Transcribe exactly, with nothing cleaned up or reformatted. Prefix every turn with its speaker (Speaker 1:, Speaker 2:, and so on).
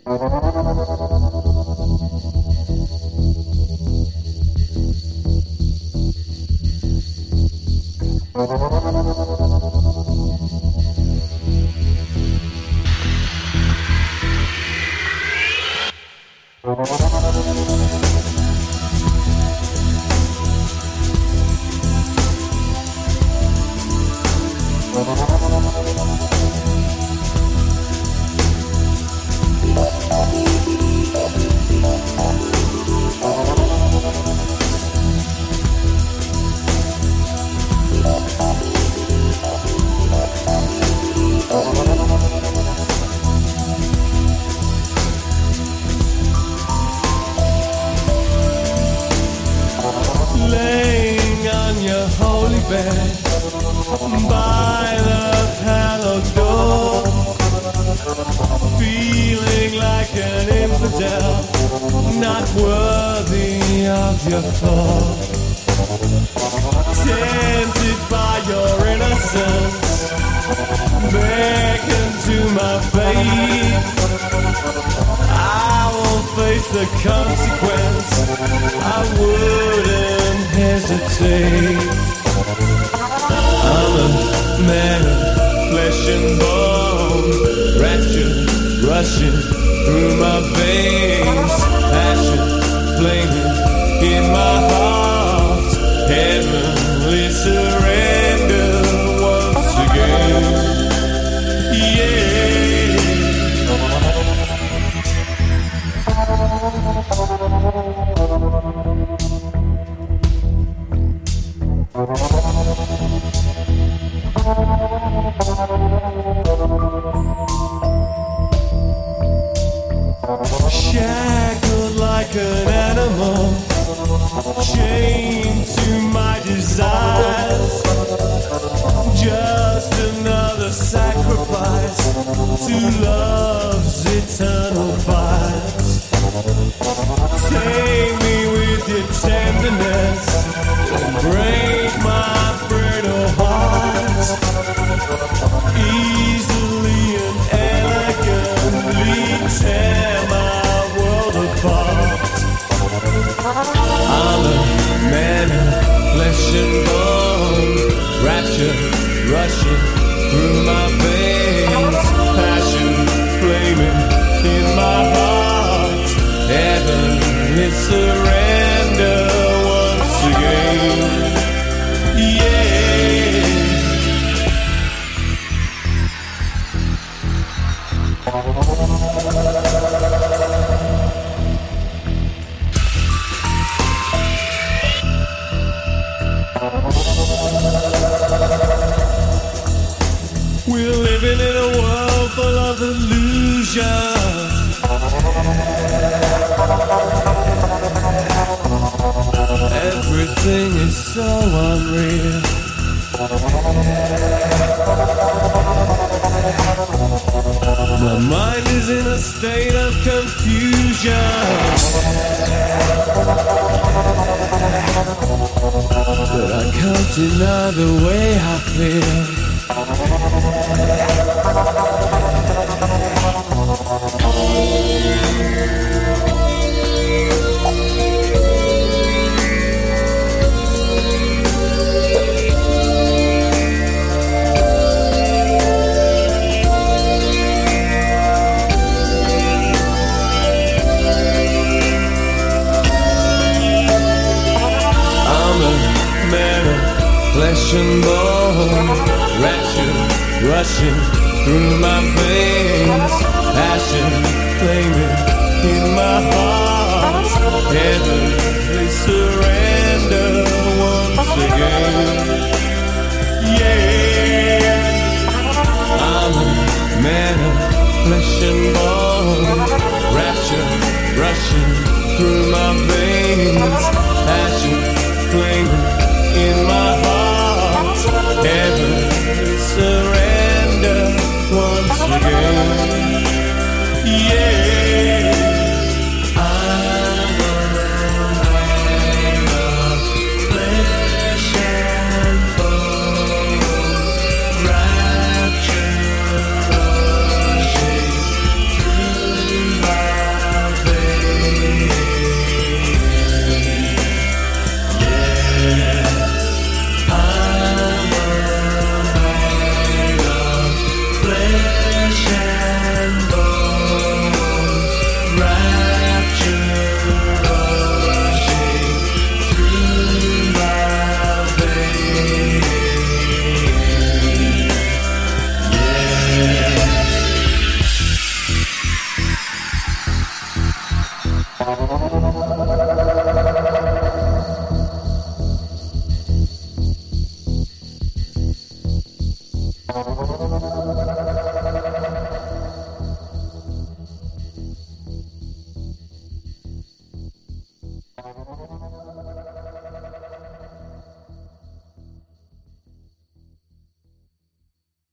Speaker 1: Laying on your holy bed by the hallowed door, feeling like an infidel, not worthy of your thought. Tempted by your innocence, beckon to my fate. I will face the consequence, I wouldn't hesitate. I'm a man of flesh and bone, rapture rushing through my veins, passion flaming in my heart, heavenly surrender once again. Yeah. Shackled like an animal, chained to my desires, just another sacrifice to love's eternal vice. Take me with your tenderness and break my brittle heart, easily and elegantly tear my world apart. I'm a man of flesh and bone, rapture rushing through my veins, passion flaming in my heart, heavenly surrender once again. Yeah. We're living in a world full of illusion. Everything is so unreal. My mind is in a state of confusion, but I can't deny the way I feel. Flesh and bone, rapture rushing through my veins, passion flaming in my heart, heavenly surrender once again. Yeah, I'm a man of flesh and bone, rapture rushing through my veins.